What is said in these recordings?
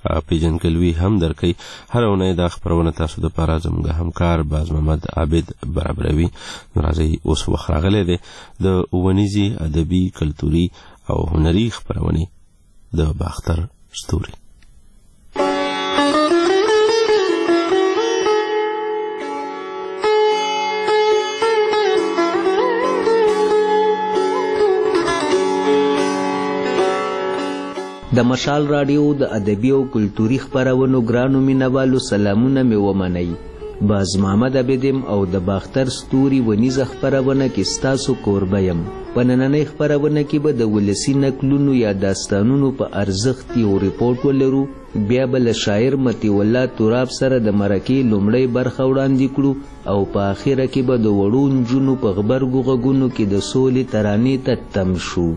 پیژندګلوي هم درکوي. هر اونۍ دا خپرونه تاسو دپاره زموږ همکار باز محمد عابد برابروي. نو راځئ اوس وخت راغلی دی د ښوونیزې، ادبي، کلتوري او هنري خپرونې د باختر ستوري. د مشال راډیو د ادبي او کلتوري خپرونو ګرانو مینوالو سلامونه مې ومنئ. باز محمد عابدم او د باختر ستوري ونیزه خپرونه کې ستاسو کوربه یم. په نننۍ خپرونه کې به د ولسي نکلونو یا داستانونو په ارزښت یو ریپورټ ولرو. بیا به له شاعر مطیع الله تراب سره د مرکې لومړۍ برخه وړاندې کړو او په آخره کې به د وړو نجونو په غبرګو غږونو کې د سولې ترانې ته تم شو.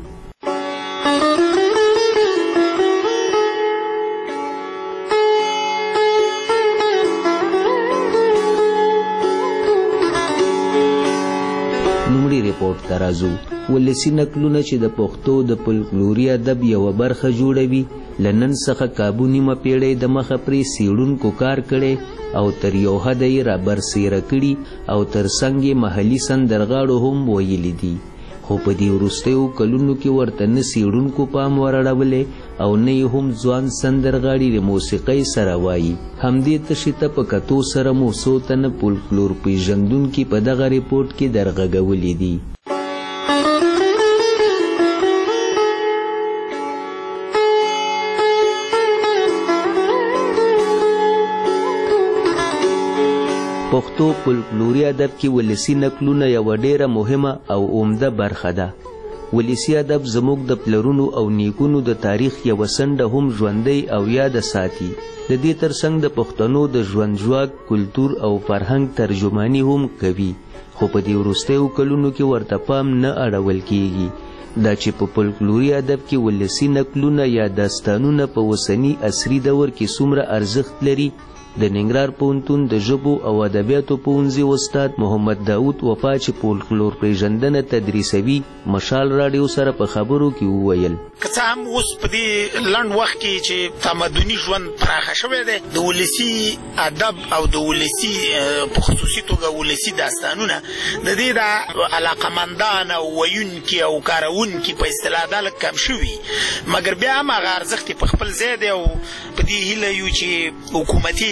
لومړی ریپورټ ته راځو. ولسي نکلونه چې د پښتو د فولکلوري ادب یوه برخه جوړوي، له نن څخه کابو نیمه پیړۍ د مخه پرې څېړونکو کار کړی او تر یو حده یې رابرسېره کړي او تر څنګ یې محلي سندرغاړو هم ویلي دي. خو په دې وروستیو کلونو کې ورته نه څېړونکو پام ورړولی او نه یې هم ځوان سندرغاړي د موسیقۍ سره وایي. همدې تشې ته په کتو سره مو څو تنه فولکلور پېژندونکي په دغه ریپورټ کې درغږولي دي. پښتو فولکلوري ادب کې ولسي نکلونه یوه ډیره مهمه او عمده برخه ده. ولسي ادب زموږ د پلرونو او نیکونو د تاریخ یوه څنډه هم ژوندۍ او یاده ساتي. د دې ترڅنګ د پښتنو د ژوند ژواک، کلتور او فرهنګ ترجماني هم کوي. خو په دې وروستیو کلونو کې ورته پام نه اړول کیږي. دا چې په فولکلوري ادب کې ولسي نکلونه یا داستانونه په اوسني عصري دور کې څومره ارزښت لري، د ننګرهار پوهنتون د ژبو او ادبیاتو پوهنځي استاد محمد داود وفا چې فولکلور پیژندنه تدریسوي مشال راډیو سره په خبرو کې وویل. که څه هم اوس په دې لنډ وخت کې چې تمدني ژوند پراخه شوی دی، د ولسي ادب او د ولسي په خصوصي توګه ولسي داستانونه د دې د علاقمندان او ویونکي او کارونکي په اصطلاح دا لږ کم شوي، مګر بیا هم هغه ارزښت په خپل ځای دی او په دې هیله یو چې حکومتي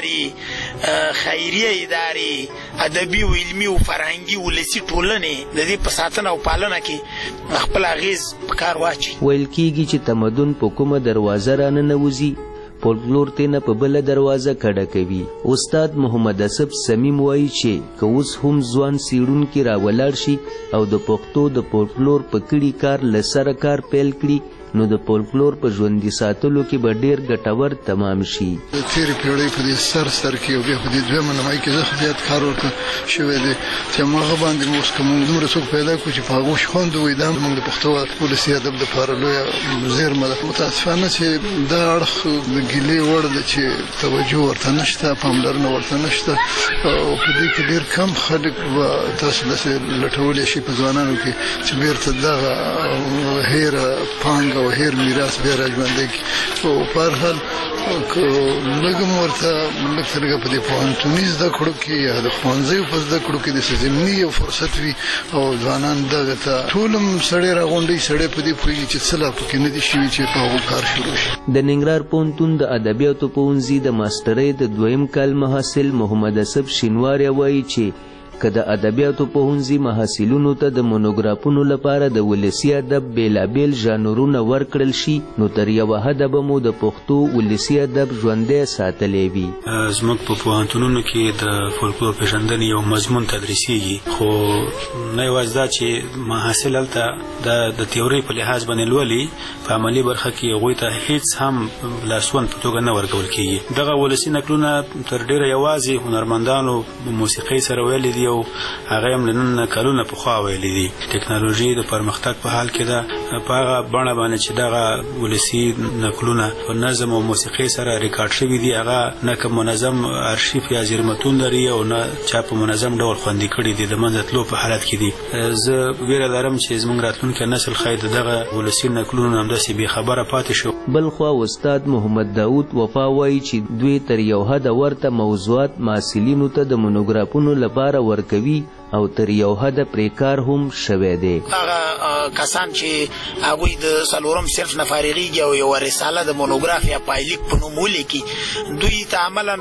ادارې، خیریه ادارې، ادبي او علمي او فرهنګي ولسي ټولنې د دې په ساتنه او پالنه کې خپل اغېز په کار واچوي. ویل کېږي چې تمدن په کومه دروازه راننوځي، فولکلور تینا په بله دروازه کډه کوي. استاد محمد اسب سمیم وایي چې که اوس هم ځوان څېړونکي راولاړ شي او د پښتو د فولکلور په کړي کار له سره کار پیل کړي، نو د فولکلور په ژوندي ساتلو کې به ډېر ګټور تمام شي. د تېرې پیړۍ په دې سر کې او بیا په دې دویمه نمایي کې زه زیات کار ورته شوی دی چې هماغه باندې مو اوس که موږ دومره څوک پیدا کړو چې په هغو خوند ووایي، دا زموږ د پښتو ولسي ادب دپاره لویه زیرمه ده. متاسفانه چې دا اړخ د ګیلې وړ ده چې توجه ورته نشته، پاملرنه ورته نشته او په دې کې ډېر کم خلک به تاسو داسې لټولی شي په ځوانانو کې چې بېرته دغه هیره پانګه او هیر میراث بیا راژوندی کړي. او په هر حال که لږ هم ورته لږ څه لږه په دې پوهنتوني زده کړو کې یا د ښوونځیو په زده کړو کې داسې ضمني یو فرصت وي او ځوانان دغه ته ټول هم سړی راغونډوي، سړی په دې پوهېږي چې څه لا پکې نه دي شوي چې په هغو کار شروع شي. د ننګرهار پوهنتون د ادبیاتو پوهنځي د ماسټرۍ د دویم کال محصل محمد اسب شینواری وایي چې که د ادبیاتو پوهنځي محصلینو ته د مونوګرافونو لپاره د ولسي ادب بېلابېل ژانرونه ورکړل شي، نو تر یوه حده به مو د پښتو ولسي ادب ژوندی ساتلی وي. زموږ په پوهنتونونو کې د فولکلور پېژندنې یو مضمون تدریسیږي، خو نه یوازې دا چې محصل هلته د تیورۍ په لحاظ باندې لولي، په عملي برخه کې هغوی ته هېڅ هم لاسوند په توګه نه ورکول کېږي. دغه ولسي نکلونه تر ډېره یوازې هنرمندانو موسیقۍ سره ویلي دي دي او هغه هم نن کلونه پخوا ویلي دي. ټکنالوژي د پرمختګ په حال کې ده، په هغه بڼه باندې چې دغه ولسي نقلونه په نظم او موسیقي سره ریکارډ شوي دي، هغه نه کوم منظم ارشیف یا زیرمتون لري او نه چا په منظم ډول خوندي کړي دي، د منځ تلو په حالت کې دي. زه ویره لرم چې زموږ راتلونکی نسل ښايي دغه ولسي نقلونه همداسې بې خبره پاتې شو. بلخوا استاد محمد داود وفا وایي چې دوی تر یو حده ورته موضوعات محصلینو ته د مونوګرافونو لپاره ورکوي او تر یو حده پرې کار هم شوی دی. هغه کسان چې هغوی د څلورم صنف نه فارغېږي او یوه رساله د مونوګراف یا پایلیک په نوم ولیکي، دوی ته عملا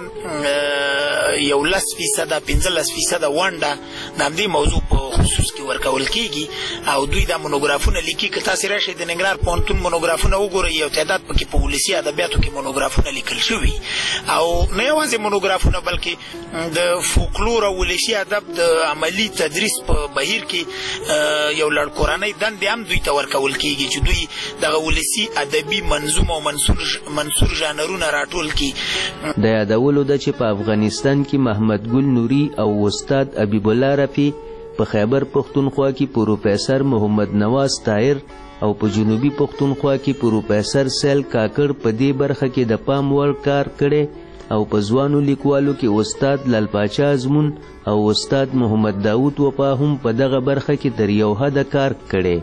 11% 15% ونډه د همدې موضوع په خصوص کې ورکول کېږي او دوی دا مونوګرافونه لیکي. که تاسې راشئ د ننګرهار پوهنتون مونوګرافونه وګورئ، یو تعداد پکې په ولسي ادبیاتو کې مونوګرافونه لیکل شوي او نه یوازې مونوګرافونه بلکې د فولکلور او ولسي ادب د عملي تدریس په بهیر کې یو لړ کورنۍ دندې هم دوی ته ورکول کېږي چې دوی دغه ولسي ادبي منظوم او منثور ژانرونه راټول کړي. د یادولو ده چې په افغانستان کې محمد ګل نوري او استاد حبیب الله رفیع، په خیبر پختونخوا کې پروفیسر محمد نواز طاهر او په جنوبي پختونخوا کې پروفیسر سیل کاکړ په دې برخه کې د پام وړ کار کړی او په ځوانو لیکوالو کې استاد لال پاچا ازمون او استاد محمد داود وفا هم په دغه برخه کې تر یو حده کار کړی.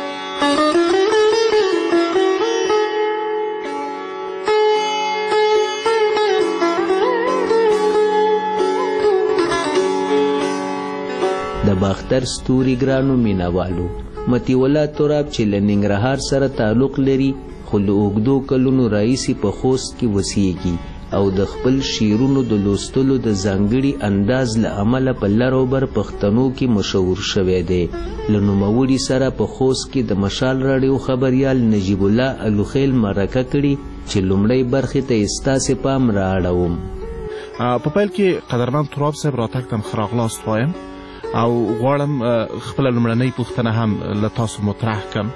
د باختر ستوري ګرانو مینوالو، متی الله تراب چې له ننګرهار سره تعلق لري خو له اوږدو کلونو راهیسې په خوست کې اوسیږي او د خپل شعرونو د لوستلو د ځانګړي انداز له امله په لر او بر پښتنو کې مشهور شوی دی. له نوموړي سره په خوست کې د مشال راډیو خبریال نجیب الله الوخیل مرکه کړي چې لومړۍ برخې ته یې ستاسې پام رااړوم. په پیل کې قدرمن تراب صاحب راتګ ته ښه راغلاست وایم او غواړم خپله لومړنۍ پوښتنه هم له تاسو مطرح کړم.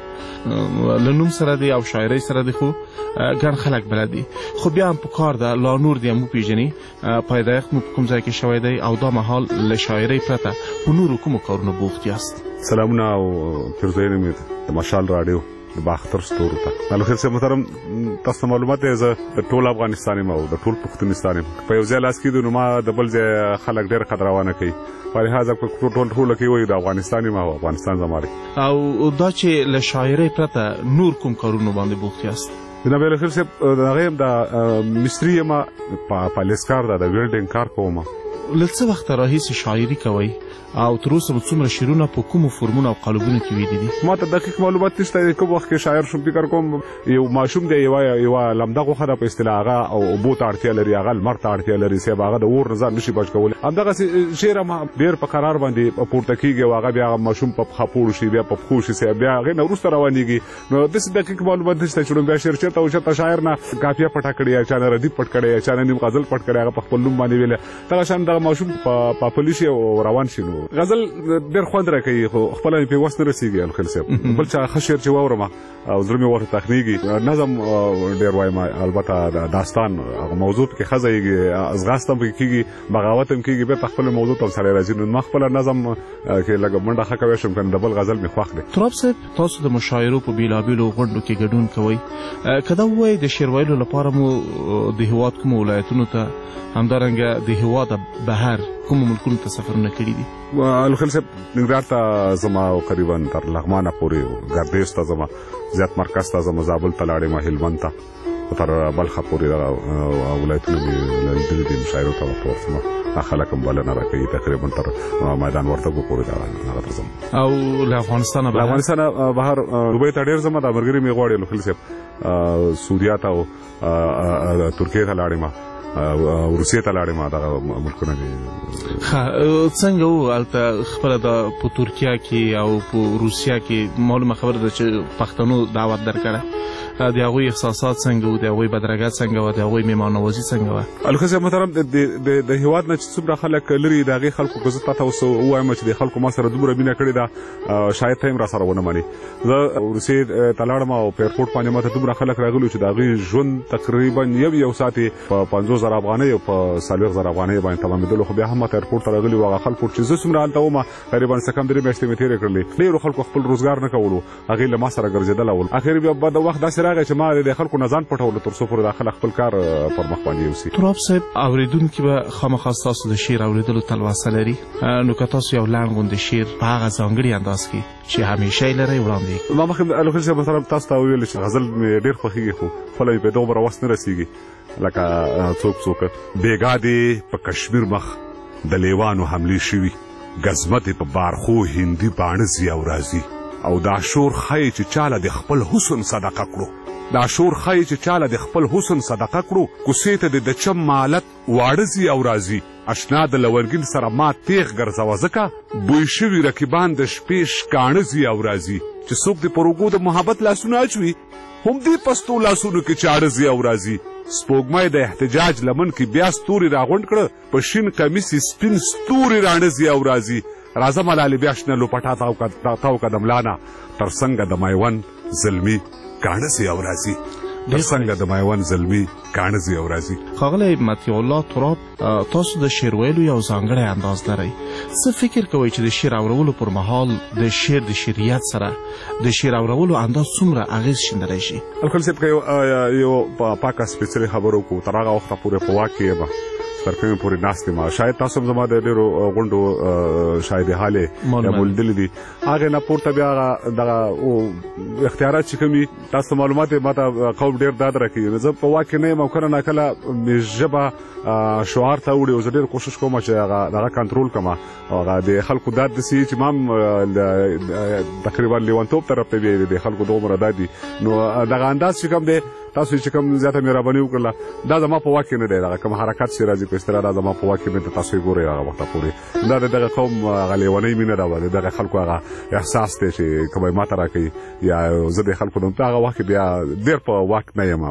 له نوم سره دی او شاعرۍ سره دی خو ګڼ خلک بلد دي، خو بیا هم پکار ده لا نور دې هم وپېژني پیدایښت مو په کوم ځای کې شوی دی او دا مهال له شاعرۍ پرته په نورو کومو کارونو بوخت یاست؟ سلامونه او پیرزوینه مې د مشال راډیو د باختر ستورو ته. الخیر صاحب محترم، تاسو معلومات دی زه د ټول افغانستان یم او د ټول پښتونستان یم. په یو ځای لاس کېدو نو ما د بل ځای خلک ډېر قدرونه کوي، په لحاظه ټوله کې وایي د افغانستان یم او افغانستان زما دی. او دا چې له شاعرۍ پرته نور کوم کارونو باندې بوخت یاست؟ جناب الخیر صاحب، هغه هم د مستري یم، په لیسکار د ویلډینګ کار کوم. له څه وخته راهیسې شاعري کوئ او تر اوسه مو څومره شعرونه په کومو فورمونو او قالبونو کې ویلي دي؟ ما ته دقیق معلومات نشته. کوم وخت کې شاعر شوم فکر کوم یو ماشوم دی، یوه لمده غوښه ده په اصطلاح، هغه او اوبو ته اړتیا لري، هغه لمر ته اړتیا لري، صاحب هغه د اور نه ځان نشي بچ کولی. همدغسې شعر هم ډېر په قرار باندې پورته کېږي او هغه بیا ماشوم په پښه پوړ شي، بیا په پښو شي، صاحب بیا هغې نه وروسته روانېږي. نو داسې دقیق معلومات نشته چې بیا شعر چېرته او چېرته شاعر نه کافیه پټه کړې یا چا نه ردیف پټ کړی یا چا نه نیم غزل پټ کړی، هغه په خپل نوم باندې ویلی. دغه شان دغه ماشوم په پلی شي او روان شي. نو غزل ډېر خوند راکوي خو خپله مې پرې وس نه رسېږي الخیل صاحب. بل چا ښه شعر چې واورم او زړه مې ورته تخنېږي. نظم ډېر وایم، البته داستان هغه موضوع پکې ښه ځایږي، ځغاسته هم پکې کېږي، بغاوت هم کېږي، بېرته خپله موضوع ته هم سړی راځي. نو ما خپله نظم کې لږه منډه ښه کوی شم، که د بل غزل مې خوښ دی. تراب صاحب، تاسو د مشاعرو په بېلابېلو غونډو کې ګډون کوئ، که دا ووایئ د شعر ویلو لپاره مو د هېواد کومو ولایتونو ته همدارنګه د هېواده بهر کومو ملکونو ته سفرونه کړي دي؟ الخیل صاحب، ننګرهار ته زما قریبا تر لغمانه پورې، ګردیز ته زما، زیات مرکز ته زما، زابل ته لاړې ما، هلمند ته تر بلخه پورې دغه ولایتونه مې لیدلي دي. مشاعرو ته ورته ورځم، خلک هم بلنه راکوي، تقریبا تر میدان وردګو پورې هغه ته ځم. او له افغانستانه بهر؟ له افغانستانه بهر دوبۍ ته ډېر ځم، دا ملګري مې غواړي الخیل صاحب، سعودیا ته او ترکیې ته لاړې ما، روسیې ته لاړې ما، دغه ملکونه دي. څنګه و هلته خپله په ترکیه کې او په روسیه کې معلومه خبره ده چې پښتنو دعوت درکړی، د هغوی احساسات څنګه وو، د هغوی بدرګه څنګه وه، د هغوی مېلمانوازي څنګه وه. الکه صاحب محترم د هېواد نه چې څومره خلک لري د هغې خلکو که زه تاته اوس ووایم چې د خلکو ما سره دومره مینه کړې ده شاید ته هم را سره ونه منې. زه روسیې ته لاړم او په ایرپورټ باندې ما ته دومره خلک راغلي چې د هغوی ژوند تقریبا یو ساعت یې په 50,000 افغانۍ او په 40,000 افغانۍ باندې تمامېدلو، خو بیا هم ما ته ایرپورټ ته راغلي وو. هغه خلکو چې زه څومره هلته وم تقریبا څه کم 3 میاشتې مې تېرې کړلې. ډېرو خلکو خپل روزګار نه کولو، هغې له ما سره ګرځېدله ول. اخر بیا د وخت داسې راغی چې ما د خلکو نه ځان پټولو تر څو پورې دا خلک خپل کار پر مخ باندې یوسي. تراب صاحب اورېدونکي به خامخا ستاسو د شعر اورېدلو تلوسه لري، نو که تاسو یو لنډ غوندې شعر په هغه ځانګړي انداز کې چې همیشه یې لرئ وړاندې کړئ. ما مخکې الکه صاحب محترم تاسو ته ویل چې غزل مې ډېر خوښېږي، خو خپله مې په دومره وس نه رسېږي لکه څوک بېګا دې په کشمیر مخ د لیوانو حملې شوي، ګزمتې په بارخو هندي باڼه ځي او راځي، او دا شور ښایي چې چاله د خپل حسن صدقه کړو، دا شور ښایي چې چاله د خپل حسن صدقه کړو، کوڅې ته د چم مالت واړه ځي او راځي، اشنا د لونګین سره ما تیغ ګرځوه ځکه بوی شوي رقیبان د شپې شکاڼه ځي او راځي، چې څوک د پر اوږو د محبت لاسونه اچوي هم دې پستو لاسونو کې چاړه ځي او راځي، سپوږمۍ د احتجاج لمن کې بیا ستوري راغونډ کړه، په شین کمیس سپین ستوري راڼه ځي او راځي، راځه ملالې بیا شنه لوپټا تاو که د ملانه تر څنګه د میوند زلمي کاڼه ځي او راځي، تر څنګه د میوند زلمي کاڼه ځي او راځي. ښاغلی مطیع الله تراب، تاسو د شعر ویلو یو ځانګړی انداز لرئ. څه فکر کوئ چې د شعر اورولو پر مهال د شعر د شعریت سره د شعر اورولو انداز څومره اغېز شیندلی شي؟ الکل صاحب که یو پاکه سپېڅلې خبرو وکړو تر هغه وخته پورې په واک کې یم تر کومې پورې ناست یم. شاید تاسو هم زما د ډېرو غونډو شاید حالې مولیدلي دي، هغې نه پورته بیا هغه دغه اختیارات چې کوم وي تاسو معلومات یې ما ته قوم ډېر داد راکوي. زه په واک کې نه یم او کله ناکله مې ژبه شعار ته وړي او زه ډېر کوشش کوم چې هغه کنټرول کړم، هغه د خلکو داد داسې چې ما هم تقریبا لیونتوب طرف ته بیا د خلکو دومره داد دي، نو دغه انداز چې کوم دی تاسو چې کوم زیاته مهرباني وکړله دا زما په واک کې نه دی، دغه کوم حرکت چې راځي په اصطلاح دا زما په واک کې نه دی، تاسو یې ګورئ هغه وخته پورې دا د دغه قوم هغه لیونۍ مینه ده، د دغه خلکو هغه احساس دی چې کوم یې ما ته راکوي یا زه د خلکو نه په هغه وخت کې بیا ډېر په واک نه یم.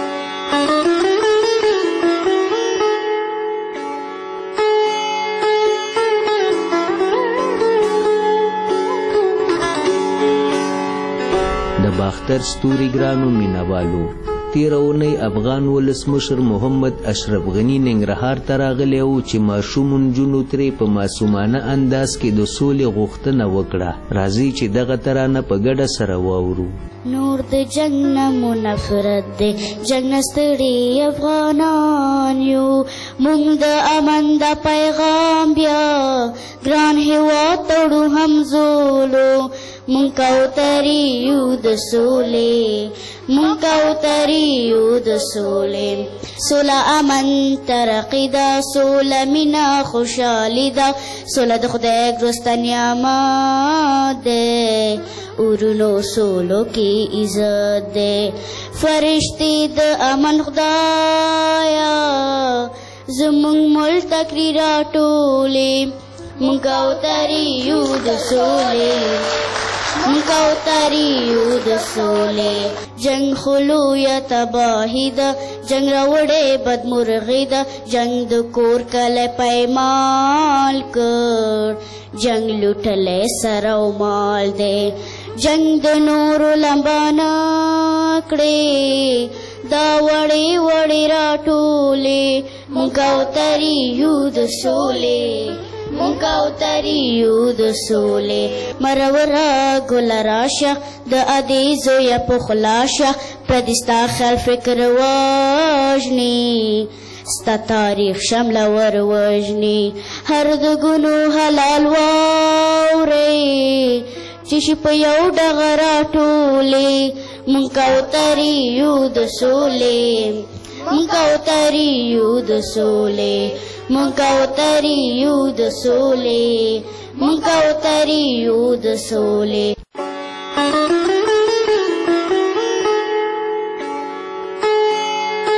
د باختر ستوري ګرانو مینوالو، تیره اونۍ افغان ولسمشر محمد اشرف غني ننګرهار ته راغلی و چې ماشوم نجونو ترې په معصومانه انداز کې د سولې غوښتنه وکړه. راځئ چې دغه ترانه په ګډه سره واورو. نور د جنگ نه مو نفرت دی، جنگ نه ستړي افغانان یو، موږ د امن د پیغام بیا ګران هېواد تړو همزولو، موږ کوترې یو د سولې، موږ کوترې یو د سولې، سوله امن ترقي ده، سوله مینه خوشحالي ده، سوله د خدای ګرسته نعمت دی، ورونو سولو کې عزت دی، فرشتې د امن خدایا زمونږ ملک تکرې راټولې، موږ کوترې یو د سولې، موږ کوترې یو د سولې، جنگ خلو یا تباهي ده، جنگ راوړې بدمرغي ده، جنگ د کور کلی پیمال کړ، جنگ لوټلی سر او مال دی، جنگ د نورو لمبانه کړې دا وړې وړې راټولې، موږ کوترې یو د سولې، موږ کوترې یو د سولې، مروره ګله راشه د ادې زویه پخلا شه، پردي ستا خیال فکر وژني، ستا تاریخ شمله ور وژني، هر د ګنو حلال واورئ چې شي په یو ډغه راټولې، موږ کوترې یو د سولې، موږ کوترې یو د سولې، موږ کوترې یو د سولې، موږ کوترې یو د سولې.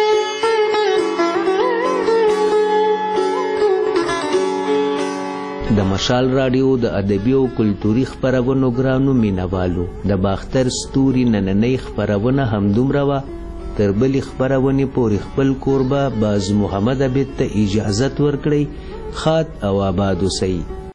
د د مشال رادیو د ادبي او کلتوري خپرونو ګرانو مینوالو د باختر ستوري نننۍ خپرونه همدومره وه. تر بلې خپرونې پورې خپل کوربه باز محمد عبید ته اجازت ورکړئ. ښاد او آباد اوسئ.